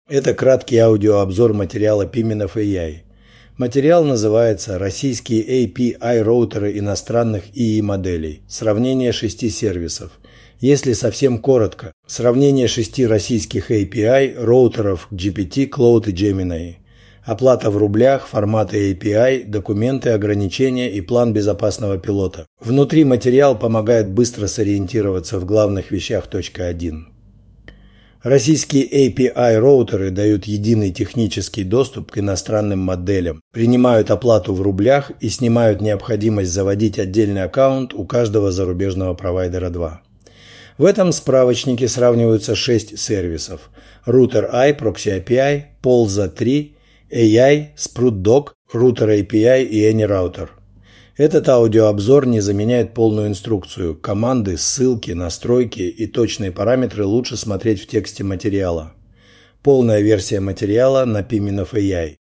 Это краткий аудиообзор материала Pimenov AI. Материал называется «Российские API-роутеры иностранных ИИ-моделей. Сравнение 6 сервисов». Если совсем коротко, сравнение 6 российских API-роутеров GPT, Cloud и Gemini. Оплата в рублях, форматы API, документы, ограничения и план безопасного пилота. Внутри материал помогает быстро сориентироваться в главных вещах. 1. Российские API-роутеры дают единый технический доступ к иностранным моделям, принимают оплату в рублях и снимают необходимость заводить отдельный аккаунт у каждого зарубежного провайдера 2. В этом справочнике сравниваются 6 сервисов: Router I, Proxy API, Polza 3, AI, SprutDoc, Router API и AnyRouter. Этот аудиообзор не заменяет полную инструкцию. Команды, ссылки, настройки и точные параметры лучше смотреть в тексте материала. Полная версия материала на Pimenov AI.